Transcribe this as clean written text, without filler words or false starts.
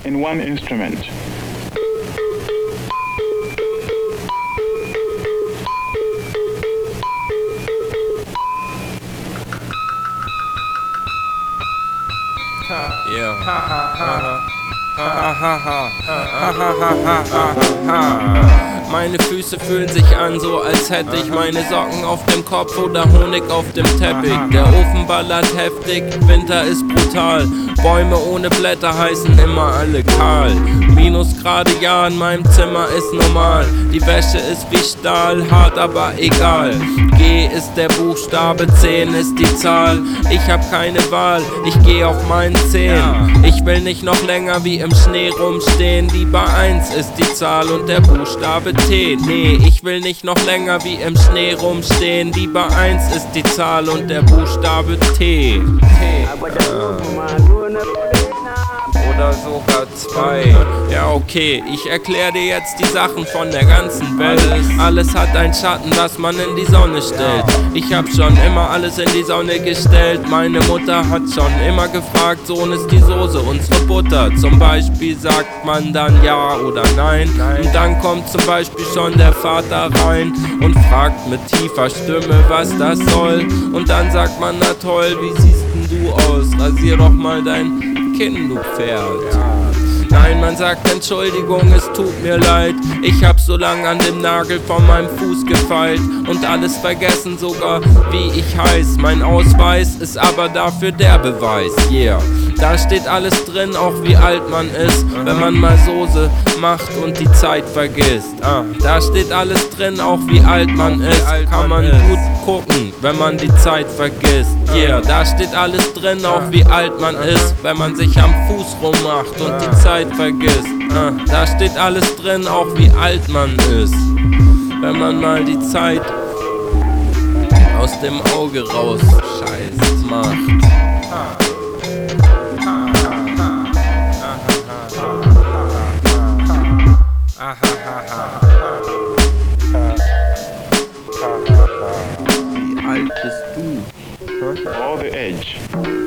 in one instrument. Meine Füße fühlen sich an, so als hätte ich meine Socken auf dem Kopf oder Honig auf dem Teppich. Der Ofen ballert heftig, Winter ist brutal. Bäume ohne Blätter heißen immer alle kahl. Minusgrade, ja, in meinem Zimmer ist normal. Die Wäsche ist wie Stahl, hart, aber egal. G ist der Buchstabe, 10 ist die Zahl. Ich hab keine Wahl, ich geh auf meinen Zehen. Ich will nicht noch länger wie im Schnee rumstehen. Lieber 1 ist die Zahl und der Buchstabe T. Nee, ich will nicht noch länger wie im Schnee rumstehen. Lieber 1 ist die Zahl und der Buchstabe T. Oder sogar 2. Ja, okay, ich erklär dir jetzt die Sachen von der ganzen Welt. Alles hat einen Schatten, was man in die Sonne stellt. Ich hab schon immer alles in die Sonne gestellt. Meine Mutter hat schon immer gefragt, Sohn, ist die Soße unsere Butter? Zum Beispiel sagt man dann ja oder nein. Und dann kommt zum Beispiel schon der Vater rein und fragt mit tiefer Stimme, was das soll. Und dann sagt man, na toll, wie siehst denn du aus? Rasier doch mal dein Kinn, du Pferd. Nein, man sagt Entschuldigung, es tut mir leid. Ich hab so lang an dem Nagel von meinem Fuß gefeilt und alles vergessen, sogar wie ich heiß. Mein Ausweis ist aber dafür der Beweis, yeah. Da steht alles drin, auch wie alt man ist, wenn man mal Soße macht und die Zeit vergisst. Da steht alles drin, auch wie alt man ist, kann man gut gucken, wenn man die Zeit vergisst. Yeah, da steht alles drin, auch wie alt man ist, wenn man sich am Fuß rummacht und die Zeit vergisst. Da steht alles drin, auch wie alt man ist, wenn man mal die Zeit aus dem Auge raus scheißt macht. Or the edge.